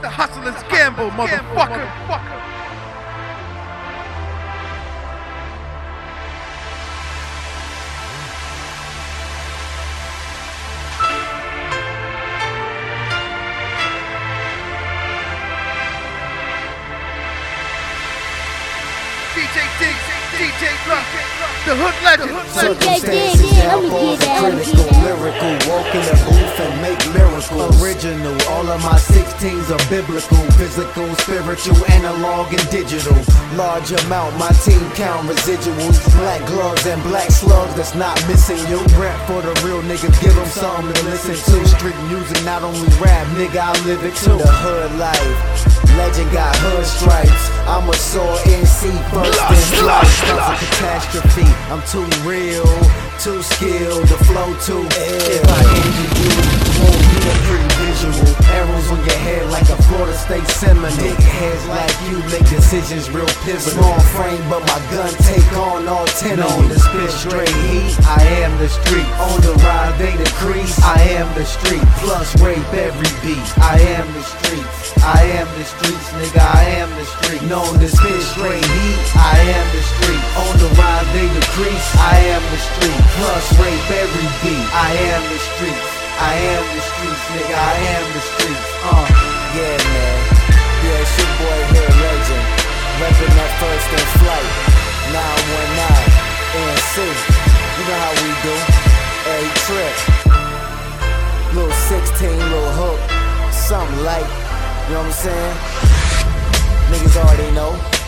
The hustler's gamble, motherfucker. DJ Blunt, the hood legend. Circumstances critical, lyrical, walk in the booth and make miracles. Original, all of my 16s are biblical, physical, spiritual, analog and digital. Large amount, my team count residuals. Black gloves and black slugs that's not missing you. Rap for the real niggas, give them something to listen to. Street music, not only rap, nigga, I live it too. The hood life, legend got hood stripes. I'm a sore NC first in life. A catastrophe, I'm too real, too skilled, the flow too ill. If I injure you, won't be a pretty visual. Arrows on your head like a Florida State Seminole. Dickheads like you make decisions real pivotal. Small frame, but my gun take on all 10 on the spit straight heat. I am the street, on the ride they decrease. I am the street, plus rape every beat. I am the streets, I am the streets, nigga, I am the street. Known to spit straight heat, I am the street. On the ride they decrease, I am the street, plus rape every beat. I am the streets, I am the streets, nigga, I am the streets. Yeah, man, yeah, it's your boy here, legend, reppin' that first in flight, 919, NC, you know how we do, every trip, little 16, little hook, something light, you know what I'm saying? Niggas already know.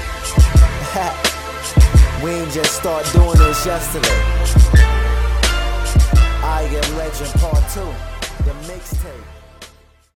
We ain't just start doing this yesterday. I Am Legend Part 2, the mixtape.